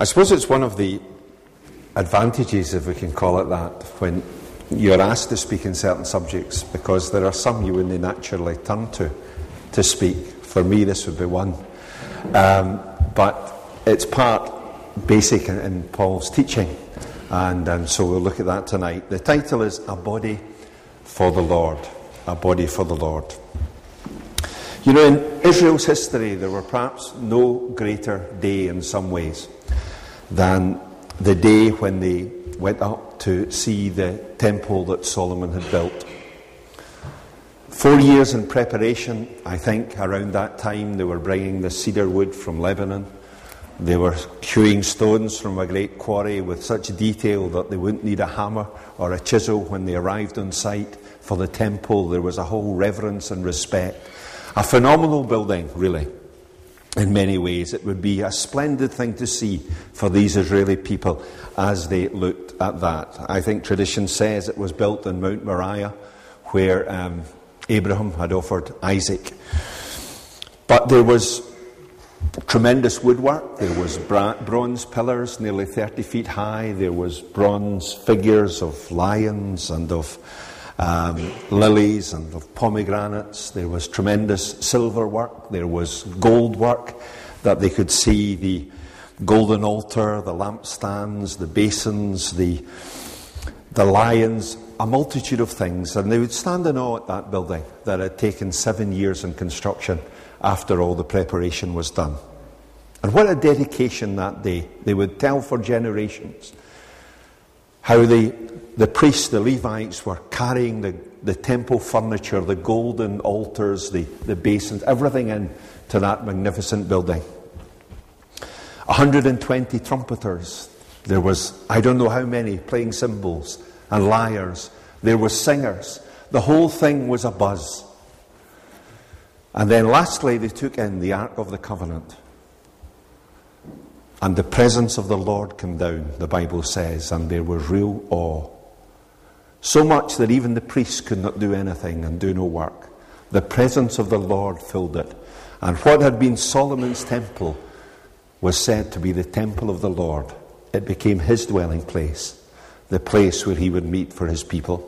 I suppose it's one of the advantages, if we can call it that, when you're asked to speak in certain subjects, because there are some you wouldn't naturally turn to speak. For me, this would be one. But it's part basic in Paul's teaching, and so we'll look at that tonight. The title is A Body for the Lord. A Body for the Lord. You know, in Israel's history, there were perhaps no greater day in some ways than the day when they went up to see the temple that Solomon had built. 4 years in preparation, I think, around that time. They were bringing the cedar wood from Lebanon. They were hewing stones from a great quarry with such detail that they wouldn't need a hammer or a chisel when they arrived on site for the temple. There was a whole reverence and respect. A phenomenal building, really, in many ways. It would be a splendid thing to see for these Israeli people as they looked at that. I think tradition says it was built on Mount Moriah, where Abraham had offered Isaac. But there was tremendous woodwork. There was bronze pillars nearly 30 feet high. There was bronze figures of lions and of lilies and of pomegranates. There was tremendous silver work. There was gold work that they could see, the golden altar, the lampstands, the basins, the lions, a multitude of things. And they would stand in awe at that building that had taken 7 years in construction after all the preparation was done. And what a dedication that day. They would tell for generations how the priests, the Levites, were carrying the temple furniture, the golden altars, the basins, everything into that magnificent building. 120 trumpeters. There was, I don't know how many, playing cymbals and lyres. There were singers. The whole thing was a buzz. And then lastly, they took in the Ark of the Covenant. And the presence of the Lord came down, the Bible says, and there was real awe. So much that even the priests could not do anything and do no work. The presence of the Lord filled it. And what had been Solomon's temple was said to be the temple of the Lord. It became his dwelling place, the place where he would meet for his people.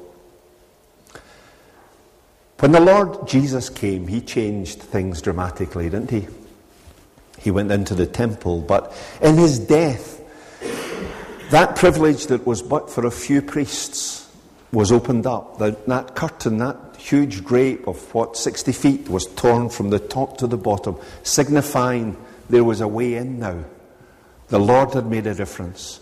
When the Lord Jesus came, he changed things dramatically, didn't he? He went into the temple, but in his death, that privilege that was but for a few priests was opened up. That curtain, that huge drape of 60 feet was torn from the top to the bottom, signifying there was a way in now. The Lord had made a difference.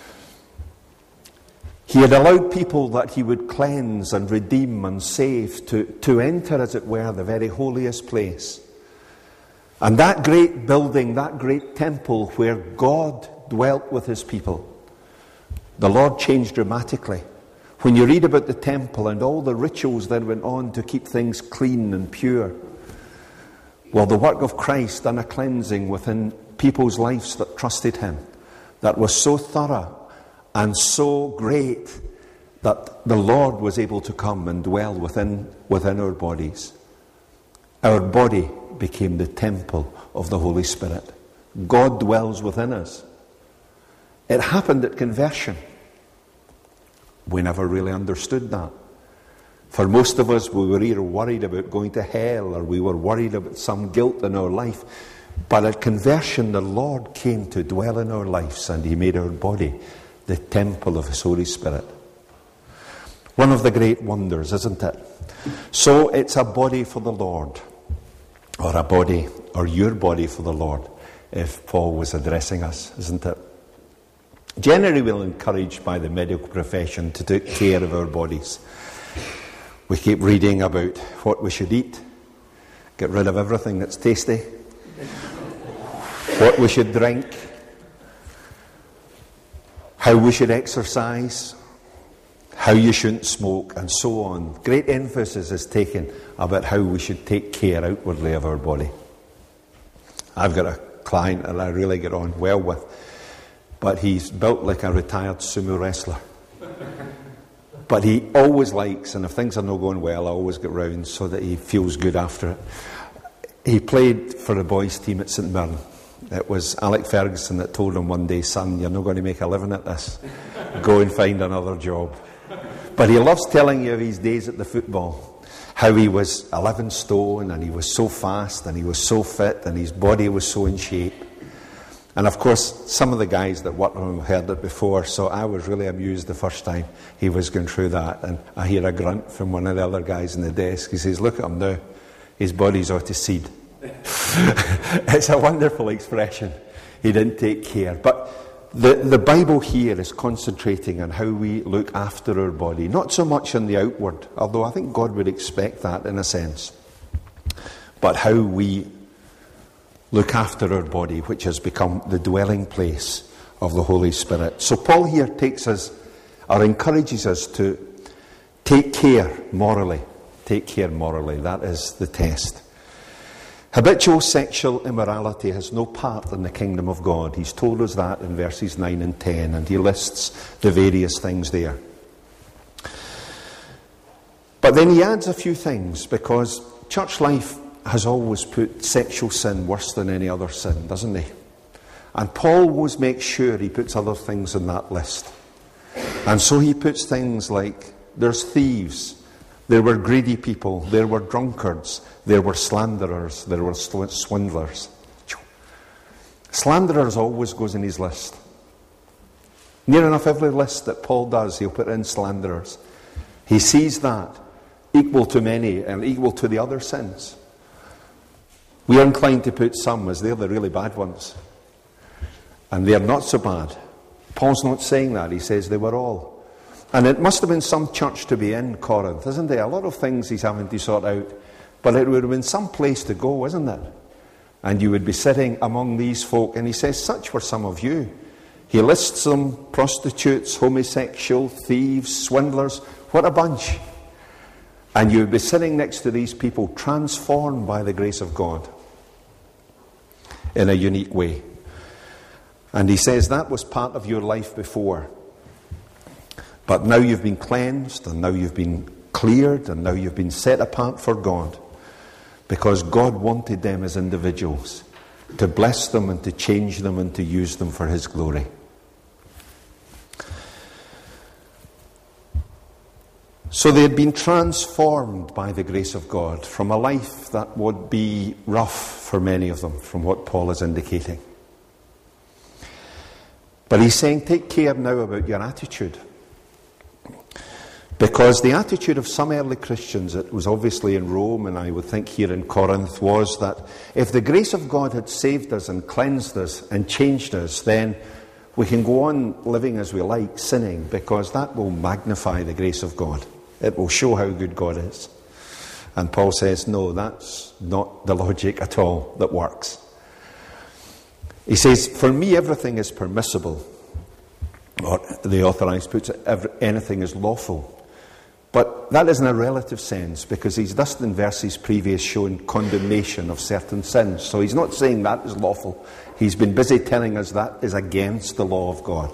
He had allowed people that he would cleanse and redeem and save to enter, as it were, the very holiest place. And that great building, that great temple where God dwelt with his people, the Lord changed dramatically. When you read about the temple and all the rituals that went on to keep things clean and pure, well, the work of Christ done a cleansing within people's lives that trusted him, that was so thorough and so great that the Lord was able to come and dwell within our bodies. Our body became the temple of the Holy Spirit. God dwells within us. It happened at conversion. We never really understood that. For most of us, we were either worried about going to hell or we were worried about some guilt in our life. But at conversion, the Lord came to dwell in our lives, and he made our body the temple of his Holy Spirit. One of the great wonders, isn't it? So it's a body for the Lord, or a body, or your body for the Lord, if Paul was addressing us, isn't it? Generally, we're encouraged by the medical profession to take care of our bodies. We keep reading about what we should eat, get rid of everything that's tasty, what we should drink, how we should exercise, how you shouldn't smoke, and so on. Great emphasis is taken about how we should take care outwardly of our body. I've got a client that I really get on well with, but he's built like a retired sumo wrestler. But he always likes, and if things are not going well, I always get round so that he feels good after it. He played for the boys' team at St Mirren, It was Alec Ferguson that told him one day, son, you're not going to make a living at this. Go and find another job. But he loves telling you of his days at the football, how he was 11 stone and he was so fast and he was so fit and his body was so in shape. And of course, some of the guys that worked with him heard it before, so I was really amused the first time he was going through that. And I hear a grunt from one of the other guys in the desk. He says, look at him now, his body's out of seed. It's a wonderful expression. He didn't take care. But the Bible here is concentrating on how we look after our body, not so much on the outward, although I think God would expect that in a sense, but how we look after our body, which has become the dwelling place of the Holy Spirit. So Paul here takes us, or encourages us to take care morally. Take care morally. That is the test. Habitual sexual immorality has no part in the kingdom of God. He's told us that in verses 9 and 10, and he lists the various things there. But then he adds a few things, because church life has always put sexual sin worse than any other sin, doesn't he? And Paul always makes sure he puts other things on that list. And so he puts things like, there's thieves, there were greedy people, there were drunkards, there were slanderers, there were swindlers. Slanderers always goes in his list. Near enough every list that Paul does, he'll put in slanderers. He sees that equal to many and equal to the other sins. We are inclined to put some as they're the really bad ones. And they're not so bad. Paul's not saying that. He says they were all. And it must have been some church to be in Corinth, isn't there? A lot of things he's having to sort out. But it would have been some place to go, isn't it? And you would be sitting among these folk. And he says, such were some of you. He lists them: prostitutes, homosexual, thieves, swindlers. What a bunch. And you would be sitting next to these people transformed by the grace of God in a unique way. And he says that was part of your life before. But now you've been cleansed, and now you've been cleared, and now you've been set apart for God. Because God wanted them as individuals, to bless them and to change them and to use them for His glory. So they had been transformed by the grace of God from a life that would be rough for many of them, from what Paul is indicating. But he's saying, take care now about your attitude. Because the attitude of some early Christians, it was obviously in Rome, and I would think here in Corinth, was that if the grace of God had saved us and cleansed us and changed us, then we can go on living as we like, sinning, because that will magnify the grace of God. It will show how good God is. And Paul says, no, that's not the logic at all that works. He says, for me everything is permissible. Or the Authorized puts it, anything is lawful. But that is in a relative sense, because he's just in verses previous shown condemnation of certain sins. So he's not saying that is lawful. He's been busy telling us that is against the law of God.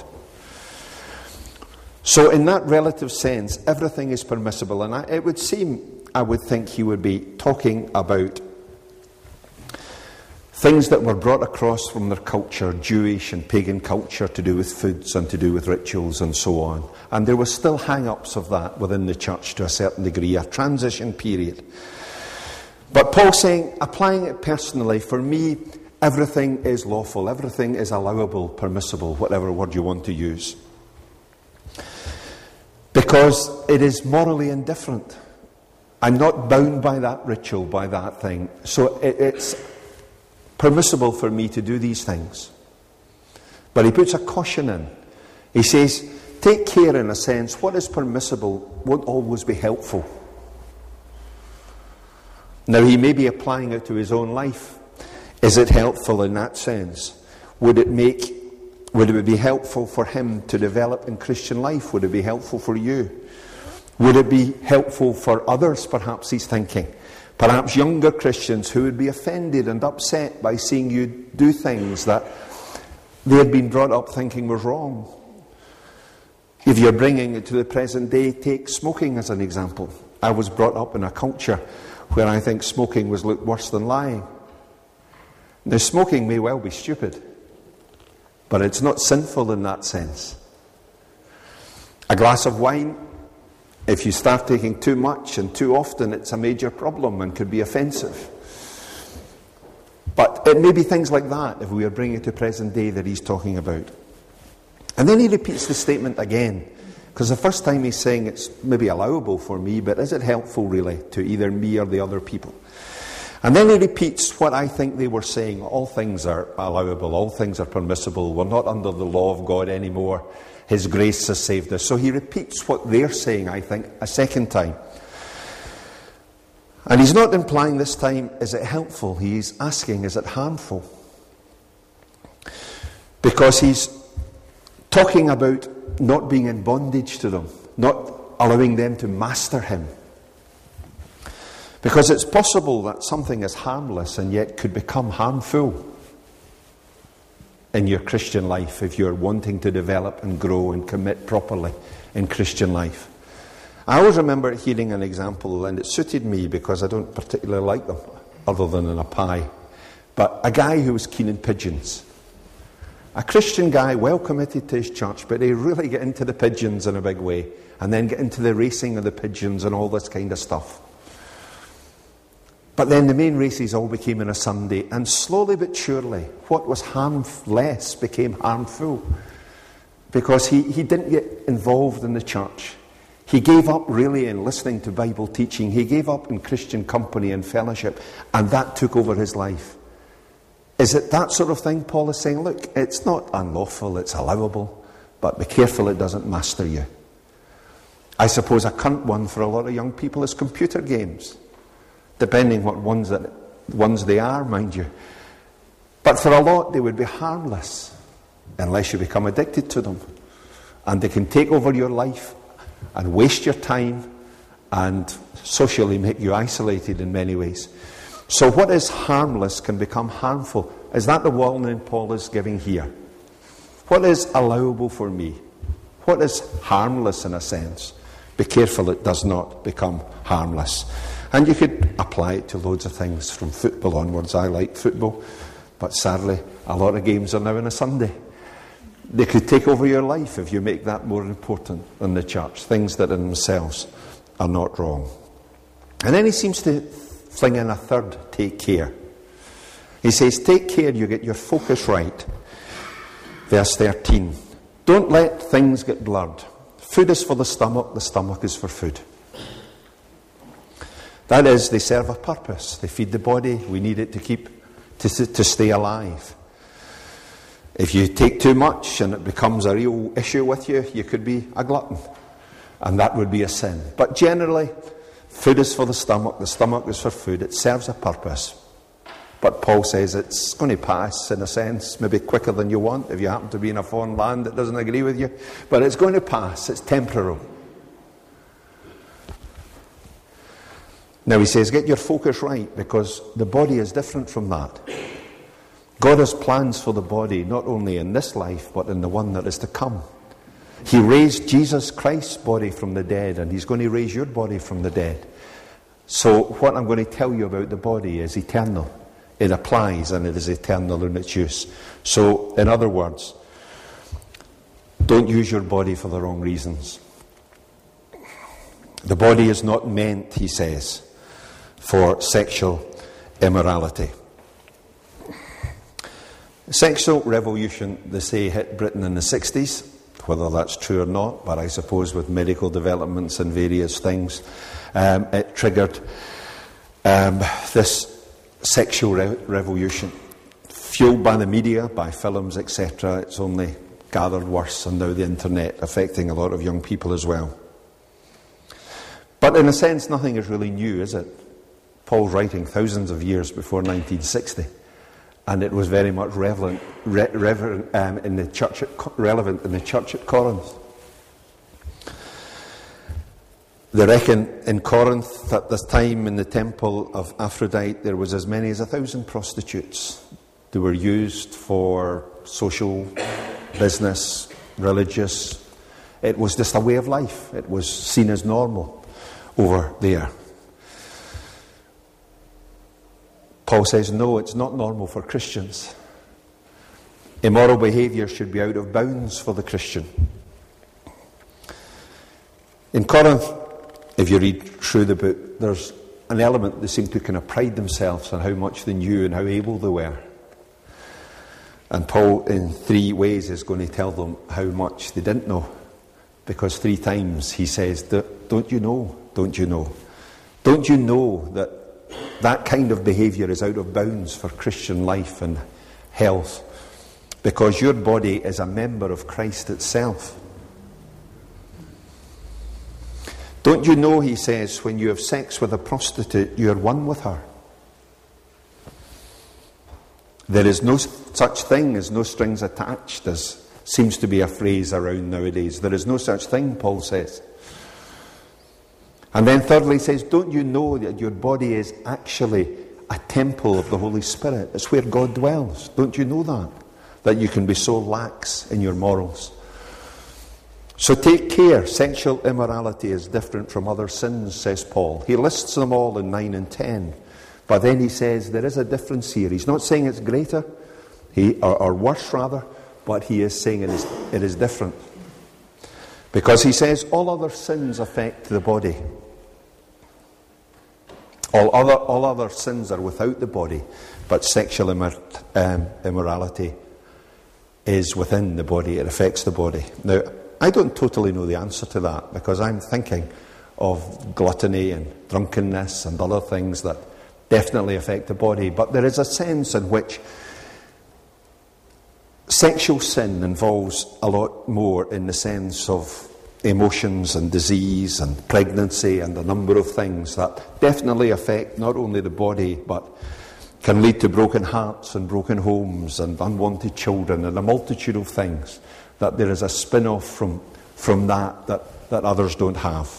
So in that relative sense, everything is permissible. And it would seem, I would think he would be talking about things that were brought across from their culture, Jewish and pagan culture, to do with foods and to do with rituals and so on. And there were still hang-ups of that within the church to a certain degree, a transition period. But Paul's saying, applying it personally, for me, everything is lawful, everything is allowable, permissible, whatever word you want to use. Because it is morally indifferent. I'm not bound by that ritual, by that thing. So it's permissible for me to do these things. But he puts a caution in. He says, take care in a sense, what is permissible won't always be helpful. Now he may be applying it to his own life. Is it helpful in that sense? Would it be helpful for him to develop in Christian life? Would it be helpful for you? Would it be helpful for others, perhaps he's thinking? Perhaps younger Christians who would be offended and upset by seeing you do things that they had been brought up thinking was wrong. If you're bringing it to the present day, take smoking as an example. I was brought up in a culture where I think smoking was looked worse than lying. Now, smoking may well be stupid, but it's not sinful in that sense. A glass of wine, if you start taking too much and too often, it's a major problem and could be offensive. But it may be things like that, if we are bringing it to present day, that he's talking about. And then he repeats the statement again, because the first time he's saying it's maybe allowable for me, but is it helpful really to either me or the other people? And then he repeats what I think they were saying. All things are allowable, all things are permissible. We're not under the law of God anymore. His grace has saved us. So he repeats what they're saying, I think, a second time. And he's not implying this time, is it helpful? He's asking, is it harmful? Because he's talking about not being in bondage to them, not allowing them to master him. Because it's possible that something is harmless and yet could become harmful in your Christian life if you're wanting to develop and grow and commit properly in Christian life. I always remember hearing an example, and it suited me because I don't particularly like them, other than in a pie. But a guy who was keen in pigeons. A Christian guy, well committed to his church, but he really get into the pigeons in a big way, and then get into the racing of the pigeons and all this kind of stuff. But then the main races all became on a Sunday, and slowly but surely, what was harmless became harmful. Because he didn't get involved in the church. He gave up really in listening to Bible teaching. He gave up in Christian company and fellowship, and that took over his life. Is it that sort of thing Paul is saying? Look, it's not unlawful, it's allowable, but be careful it doesn't master you. I suppose a current one for a lot of young people is computer games. Depending what ones they are, mind you. But for a lot, they would be harmless unless you become addicted to them. And they can take over your life and waste your time and socially make you isolated in many ways. So what is harmless can become harmful. Is that the warning Paul is giving here? What is allowable for me? What is harmless in a sense? Be careful it does not become harmless. And you could apply it to loads of things from football onwards. I like football, but sadly a lot of games are now on a Sunday. They could take over your life if you make that more important than the church. Things that in themselves are not wrong. And then he seems to fling in a third, take care. He says, take care you get your focus right. Verse 13. Don't let things get blurred. Food is for the stomach is for food. That is, they serve a purpose. They feed the body. We need it to stay alive. If you take too much and it becomes a real issue with you, you could be a glutton. And that would be a sin. But generally, food is for the stomach is for food. It serves a purpose. But Paul says it's going to pass, in a sense, maybe quicker than you want, if you happen to be in a foreign land that doesn't agree with you. But it's going to pass. It's temporal. Now he says, get your focus right, because the body is different from that. God has plans for the body, not only in this life, but in the one that is to come. He raised Jesus Christ's body from the dead, and he's going to raise your body from the dead. So what I'm going to tell you about the body is eternal. It applies, and it is eternal in its use. So, in other words, don't use your body for the wrong reasons. The body is not meant, he says, for sexual immorality. Sexual revolution, they say, hit Britain in the 60s. Whether that's true or not, but I suppose with medical developments and various things, it triggered this sexual revolution. Fueled by the media, by films, etc. It's only gathered worse, and now the internet affecting a lot of young people as well. But in a sense, nothing is really new, is it? Paul's writing thousands of years before 1960, and it was very much relevant in the church at Corinth. They reckon in Corinth at this time, in the temple of Aphrodite, there was as many as 1,000 prostitutes. They were used for social, business, religious. It was just a way of life. It was seen as normal over there. Paul says, no, it's not normal for Christians. Immoral behaviour should be out of bounds for the Christian. In Corinth, if you read through the book, there's an element they seem to kind of pride themselves on how much they knew and how able they were. And Paul, in 3 ways, is going to tell them how much they didn't know. Because 3 times he says, don't you know? Don't you know? Don't you know that that kind of behaviour is out of bounds for Christian life and health? Because your body is a member of Christ itself. Don't you know, he says, when you have sex with a prostitute, you are one with her. There is no such thing as no strings attached, as seems to be a phrase around nowadays. There is no such thing, Paul says. And then thirdly, he says, don't you know that your body is actually a temple of the Holy Spirit? It's where God dwells. Don't you know that? That you can be so lax in your morals. So take care. Sexual immorality is different from other sins, says Paul. He lists them all in 9 and 10. But then he says there is a difference here. He's not saying it's greater, or worse rather, but he is saying it is different. Because he says all other sins affect the body. All other sins are without the body, but sexual immorality is within the body. It affects the body. Now, I don't totally know the answer to that, because I'm thinking of gluttony and drunkenness and other things that definitely affect the body. But there is a sense in which sexual sin involves a lot more in the sense of emotions and disease and pregnancy and a number of things that definitely affect not only the body, but can lead to broken hearts and broken homes and unwanted children and a multitude of things, that there is a spin-off from that others don't have.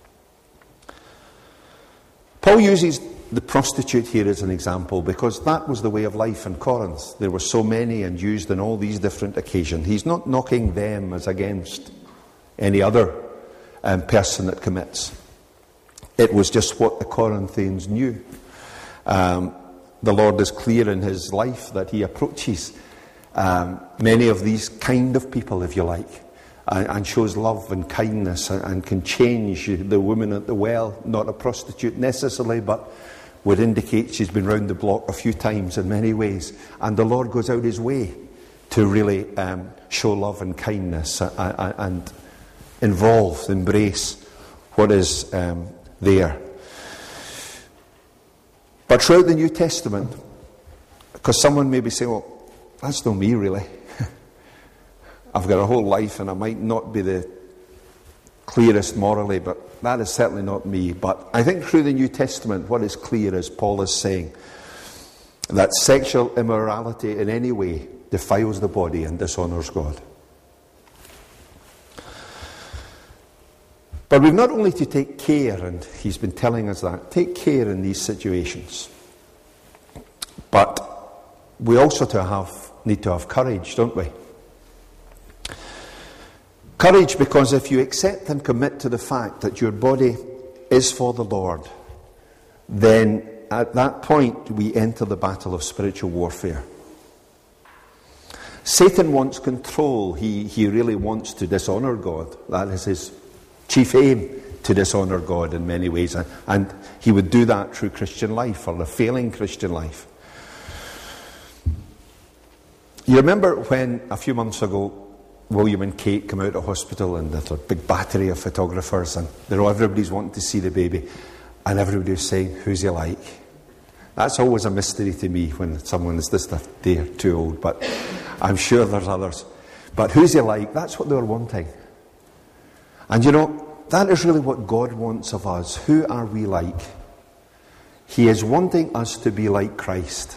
Paul uses the prostitute here as an example because that was the way of life in Corinth. There were so many and used on all these different occasions. He's not knocking them as against any other person that commits. It was just what the Corinthians knew. The Lord is clear in his life that he approaches many of these kind of people, if you like, and shows love and kindness and can change the woman at the well, not a prostitute necessarily, but would indicate she's been round the block a few times in many ways. And the Lord goes out his way to really show love and kindness and embrace what is there. But throughout the New Testament, because someone may be saying, well, that's not me really. I've got a whole life and I might not be the clearest morally, but that is certainly not me. But I think through the New Testament, what is clear is Paul is saying that sexual immorality in any way defiles the body and dishonours God. But we've not only to take care, and he's been telling us that, take care in these situations, but we also need to have courage, don't we? Courage, because if you accept and commit to the fact that your body is for the Lord, then at that point we enter the battle of spiritual warfare. Satan wants control. He really wants to dishonour God. That is his chief aim, to dishonour God in many ways. And he would do that through Christian life, or a failing Christian life. You remember when a few months ago William and Kate come out of hospital and there's a big battery of photographers and everybody's wanting to see the baby and everybody was saying, who's he like? That's always a mystery to me when someone is just a day or two old, but I'm sure there's others. But who's he like? That's what they were wanting. And you know, that is really what God wants of us. Who are we like? He is wanting us to be like Christ.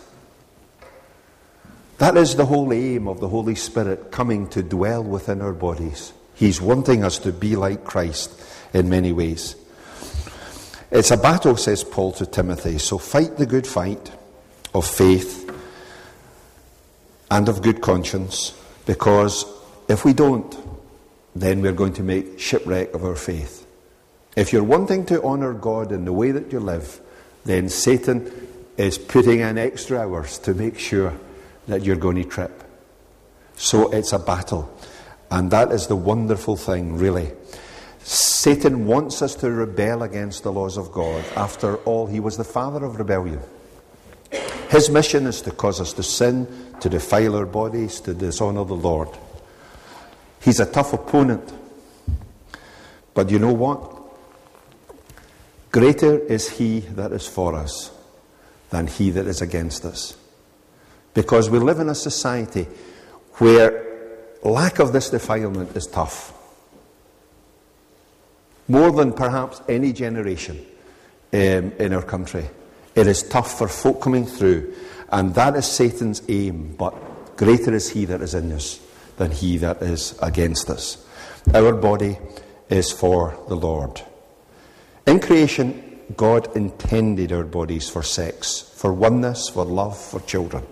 That is the whole aim of the Holy Spirit coming to dwell within our bodies. He's wanting us to be like Christ in many ways. It's a battle, says Paul to Timothy, so fight the good fight of faith and of good conscience, because if we don't, then we're going to make shipwreck of our faith. If you're wanting to honour God in the way that you live, then Satan is putting in extra hours to make sure that you're going to trip. So it's a battle. And that is the wonderful thing, really. Satan wants us to rebel against the laws of God. After all, he was the father of rebellion. His mission is to cause us to sin, to defile our bodies, to dishonour the Lord. He's a tough opponent. But you know what? Greater is he that is for us than he that is against us. Because we live in a society where lack of this defilement is tough. More than perhaps any generation in our country. It is tough for folk coming through, and that is Satan's aim. But greater is he that is in us than he that is against us. Our body is for the Lord. In creation, God intended our bodies for sex, for oneness, for love, for children.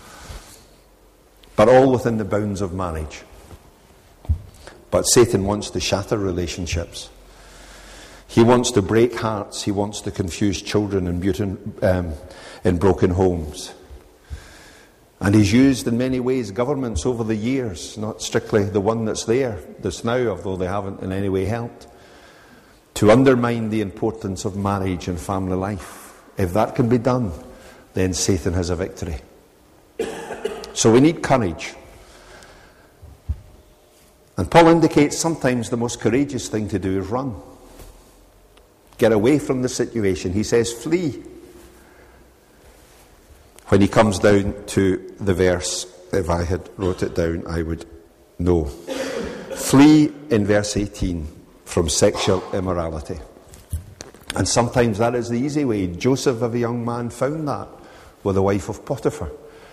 But all within the bounds of marriage. But Satan wants to shatter relationships. He wants to break hearts. He wants to confuse children in broken homes. And he's used in many ways governments over the years, not strictly the one that's now, although they haven't in any way helped, to undermine the importance of marriage and family life. If that can be done, then Satan has a victory. So we need courage. And Paul indicates sometimes the most courageous thing to do is run. Get away from the situation. He says, flee. When he comes down to the verse, if I had wrote it down, I would know. Flee in verse 18 from sexual immorality. And sometimes that is the easy way. Joseph, as a young man, found that with the wife of Potiphar.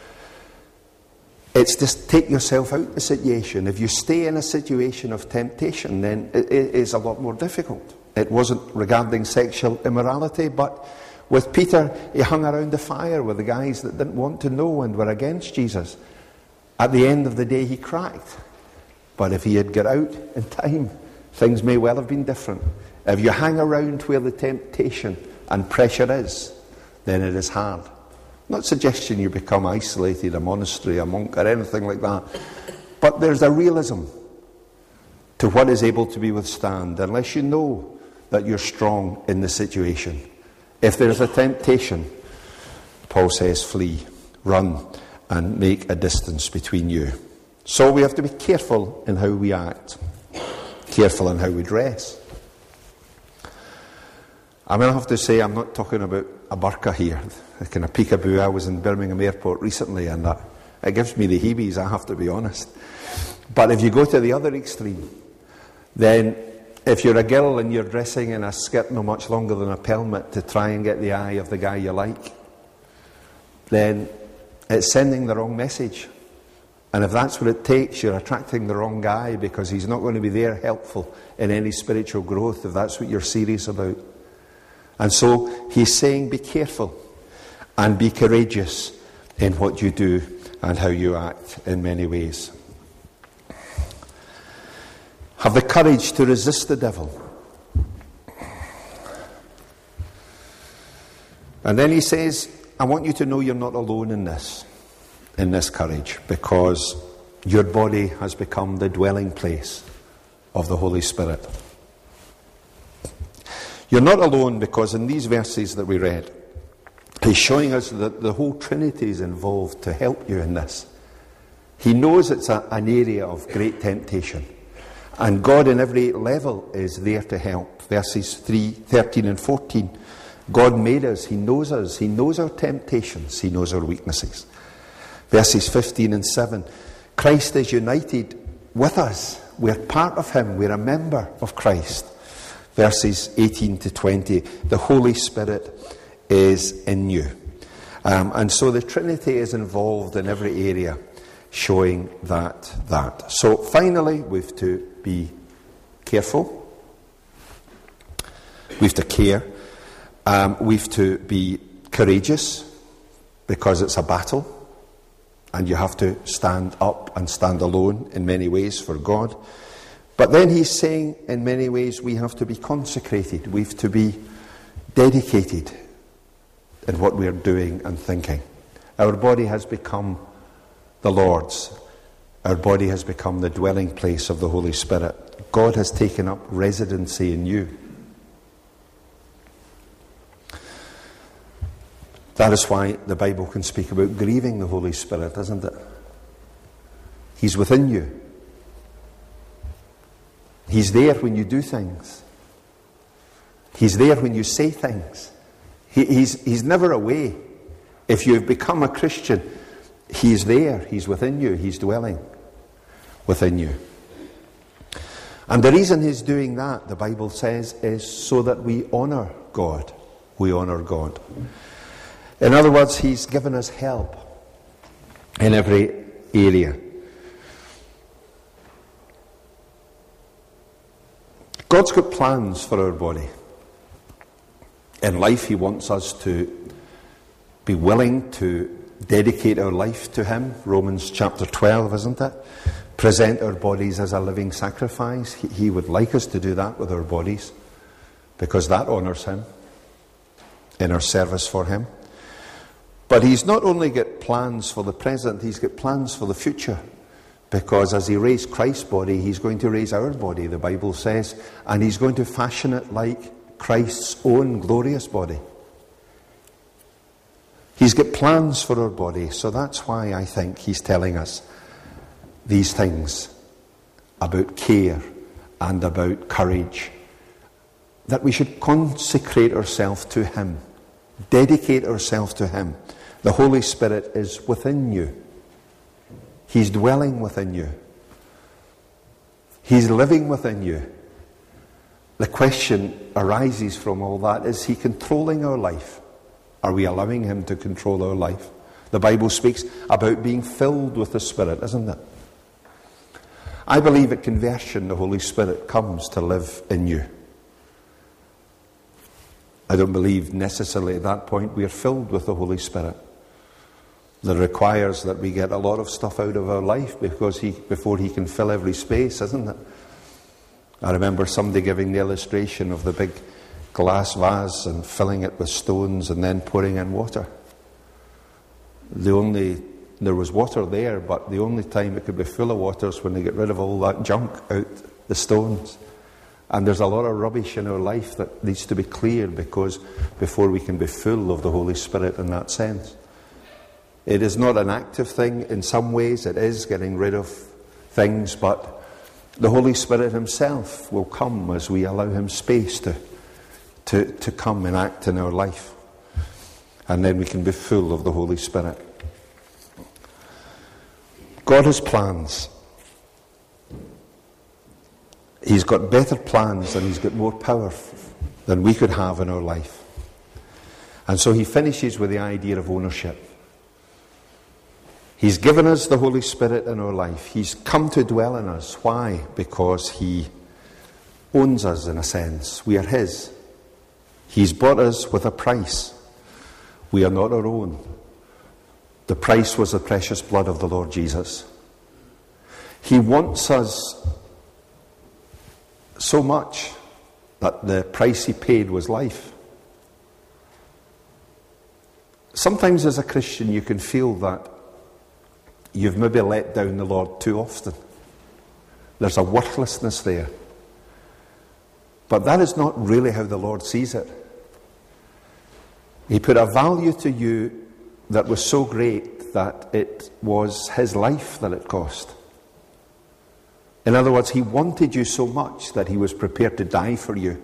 It's just take yourself out of the situation. If you stay in a situation of temptation, then it is a lot more difficult. It wasn't regarding sexual immorality, but with Peter, he hung around the fire with the guys that didn't want to know and were against Jesus. At the end of the day, he cracked. But if he had got out in time, things may well have been different. If you hang around where the temptation and pressure is, then it is hard. Not suggesting you become isolated, a monastery, a monk, or anything like that. But there's a realism to what is able to be withstood, unless you know that you're strong in the situation. If there's a temptation, Paul says, flee, run, and make a distance between you. So we have to be careful in how we act, careful in how we dress. I mean, I have to say, I'm not talking about a burqa here, a kind of peekaboo. I was in Birmingham Airport recently, and it gives me the heebies, I have to be honest. But if you go to the other extreme, then if you're a girl and you're dressing in a skirt no much longer than a pelmet to try and get the eye of the guy you like, then it's sending the wrong message. And if that's what it takes, you're attracting the wrong guy, because he's not going to be there helpful in any spiritual growth if that's what you're serious about. And so he's saying, be careful and be courageous in what you do and how you act in many ways. Have the courage to resist the devil. And then he says, I want you to know you're not alone in this courage, because your body has become the dwelling place of the Holy Spirit. You're not alone, because in these verses that we read, he's showing us that the whole Trinity is involved to help you in this. He knows it's an area of great temptation. And God in every level is there to help. Verses 13 and 14. God made us. He knows us. He knows our temptations. He knows our weaknesses. Verses 15 and 7. Christ is united with us. We're part of him. We're a member of Christ. Verses 18 to 20. The Holy Spirit is in you. And so the Trinity is involved in every area, showing that. So finally, we've to be careful. We've to care. We've to be courageous, because it's a battle. And you have to stand up and stand alone in many ways for God. But then he's saying, in many ways, we have to be consecrated. We've to be dedicated. in what we are doing and thinking. Our body has become the Lord's. Our body has become the dwelling place of the Holy Spirit. God has taken up residency in you. That is why the Bible can speak about grieving the Holy Spirit, isn't it? He's within you. He's there when you do things. He's there when you say things. He's never away. If you've become a Christian, He's there. He's within you. He's dwelling within you. And the reason He's doing that, the Bible says, is so that we honour God. We honour God. In other words, He's given us help in every area. God's got plans for our body. In life, He wants us to be willing to dedicate our life to Him. Romans chapter 12, isn't it? Present our bodies as a living sacrifice. He would like us to do that with our bodies, because that honours Him in our service for Him. But He's not only got plans for the present, He's got plans for the future. Because as He raised Christ's body, He's going to raise our body, the Bible says, and He's going to fashion it like Christ's own glorious body. He's got plans for our body, so that's why I think He's telling us these things about care and about courage, that we should consecrate ourselves to Him, dedicate ourselves to Him. The Holy Spirit is within you. He's dwelling within you. He's living within you. The question arises from all that, is He controlling our life? Are we allowing Him to control our life? The Bible speaks about being filled with the Spirit, isn't it? I believe at conversion the Holy Spirit comes to live in you. I don't believe necessarily at that point we are filled with the Holy Spirit. That requires that we get a lot of stuff out of our life before He can fill every space, isn't it? I remember somebody giving the illustration of the big glass vase and filling it with stones and then pouring in water. There was water there, but the only time it could be full of water is when they get rid of all that junk out the stones. And there's a lot of rubbish in our life that needs to be cleared before we can be full of the Holy Spirit in that sense. It is not an active thing. In some ways it is getting rid of things, but the Holy Spirit Himself will come as we allow Him space to come and act in our life. And then we can be full of the Holy Spirit. God has plans. He's got better plans, and He's got more power than we could have in our life. And so He finishes with the idea of ownership. He's given us the Holy Spirit in our life. He's come to dwell in us. Why? Because He owns us in a sense. We are His. He's bought us with a price. We are not our own. The price was the precious blood of the Lord Jesus. He wants us so much that the price He paid was life. Sometimes as a Christian you can feel that you've maybe let down the Lord too often. There's a worthlessness there. But that is not really how the Lord sees it. He put a value to you that was so great that it was His life that it cost. In other words, He wanted you so much that He was prepared to die for you.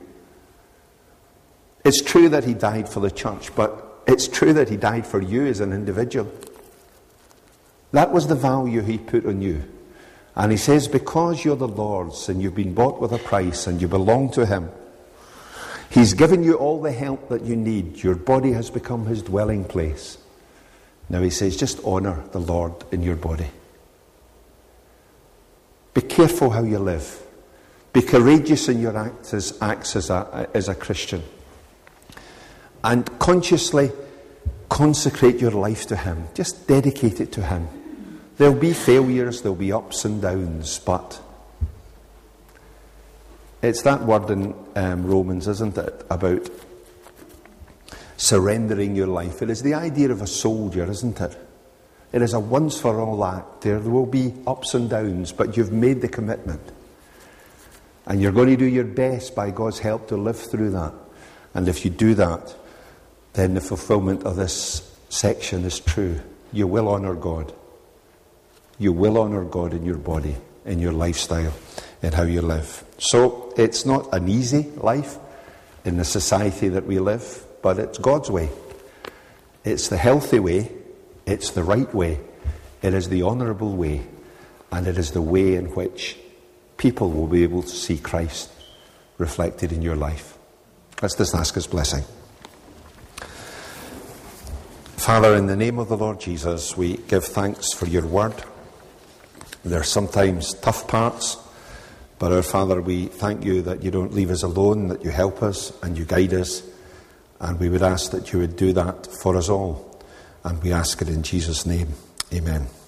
It's true that He died for the church, but it's true that He died for you as an individual. That was the value He put on you. And He says, because you're the Lord's and you've been bought with a price and you belong to Him, He's given you all the help that you need. Your body has become His dwelling place. Now He says, just honour the Lord in your body. Be careful how you live. Be courageous in your acts as a Christian. And consciously consecrate your life to Him. Just dedicate it to Him. There'll be failures, there'll be ups and downs, but it's that word in Romans, isn't it, about surrendering your life. It is the idea of a soldier, isn't it? It is a once-for-all act. There will be ups and downs, but you've made the commitment. And you're going to do your best by God's help to live through that. And if you do that, then the fulfillment of this section is true. You will honour God. You will honour God in your body, in your lifestyle, in how you live. So it's not an easy life in the society that we live, but it's God's way. It's the healthy way. It's the right way. It is the honourable way. And it is the way in which people will be able to see Christ reflected in your life. Let's just ask His blessing. Father, in the name of the Lord Jesus, we give thanks for your word. There are sometimes tough parts, but our Father, we thank you that you don't leave us alone, that you help us and you guide us. And we would ask that you would do that for us all. And we ask it in Jesus' name. Amen.